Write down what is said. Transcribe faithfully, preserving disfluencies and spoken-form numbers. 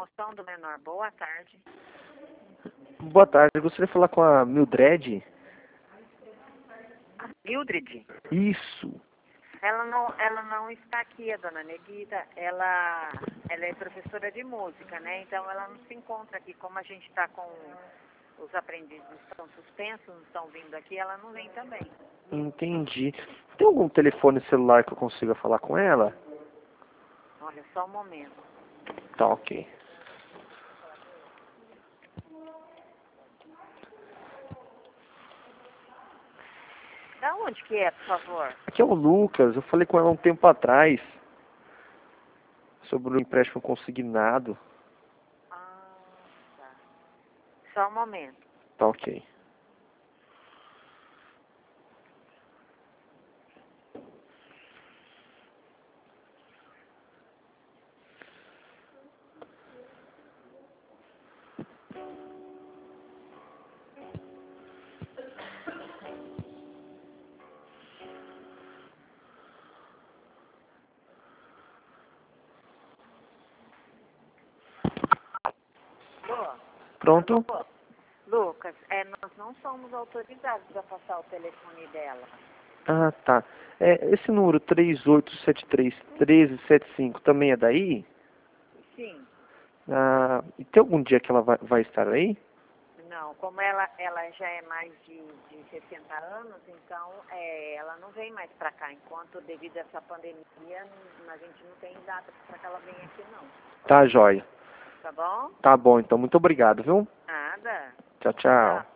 promoção do menor. Boa tarde. Boa tarde, eu gostaria de falar com a Mildred. A Mildred? Isso. Ela não, ela não está aqui, a dona Neguida. Ela, ela é professora de música, né? Então ela não se encontra aqui. Como a gente está com os aprendizes estão suspensos, não estão vindo aqui, ela não vem também. Entendi. Tem algum telefone celular que eu consiga falar com ela? Olha, só um momento. Tá, ok. Da onde que é, por favor? Aqui é o Lucas, eu falei com ela um tempo atrás sobre o empréstimo consignado. Ah, tá. Só um momento. Tá, ok. Alô? Pronto? Alô? Lucas, é, nós não somos autorizados a passar o telefone dela. Ah, tá. É, esse número três oito sete três, um três sete cinco também é daí? Sim. Ah, e tem algum dia que ela vai, vai estar aí? Não, como ela, ela já é mais de, de sessenta anos, então é, ela não vem mais para cá. Enquanto, devido a essa pandemia, não- a gente não tem data para que ela venha aqui, não. Tá, joia. Tá bom? Tá bom, então. Muito obrigado, viu? Nada. Tchau, tchau. Tchau.